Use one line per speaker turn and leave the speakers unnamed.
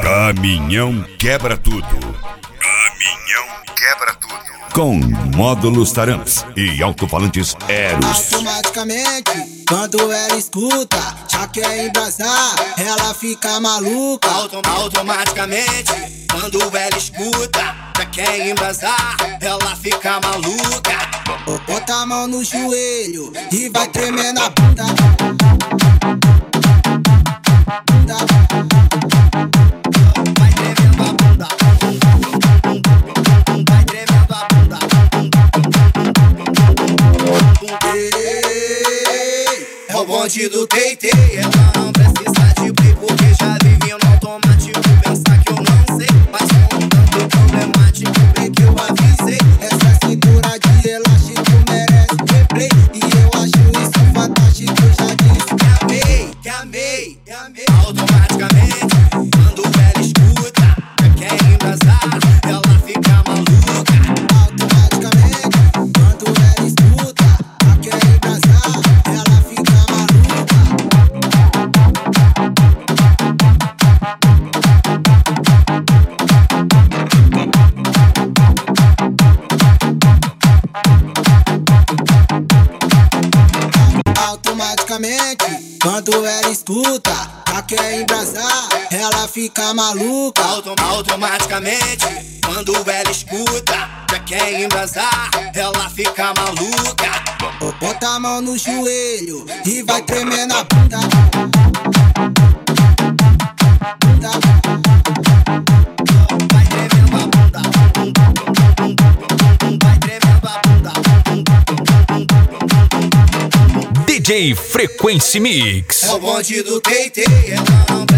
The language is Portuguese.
Caminhão quebra tudo. Caminhão quebra tudo. Com módulos Taramps e alto-falantes Eros.
Automaticamente, quando ela escuta, já quer embrasar, ela fica maluca.
Automaticamente, quando ela escuta, já quer embrasar, ela fica maluca.
Bota a mão no joelho e vai tremer na bunda.
Vai tremendo a bunda. Vai tremendo a bunda. É o bonde do TT. Ela não precisa de play porque já vive no automático. Pensar que eu não sei, mas com um tanto problemático bem que eu avisei.
Essa cintura de elástico merece replay, e eu acho isso fantástico, eu já disse.
Que amei. Automaticamente, quando ela escuta, já quer embrasar, ela fica maluca.
Automaticamente, quando ela escuta, já quer embrasar, ela fica maluca. Automaticamente, quando ela escuta, já quer embrasar, ela fica maluca.
Automaticamente, quando ela escuta, já quer embrasar, ela fica maluca.
Bota a mão no joelho e vai tremer na bunda.
Vai tremendo a bunda. Vai tremendo a bunda.
DJ Frequency Mix.
É o bonde do TT. Ela não